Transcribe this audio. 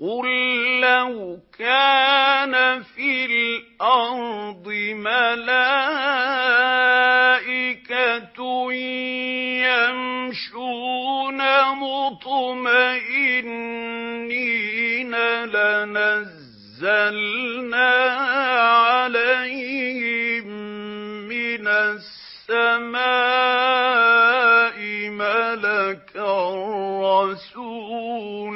قُل لَّوْ كَانَ فِي الْأَرْضِ مَلَائِكَةٌ يَمْشُونَ مُطْمَئِنِّينَ لَنَزَّلْنَا عَلَيْهِم مِّنَ السَّمَاءِ مَلَكًا رَّسُولًا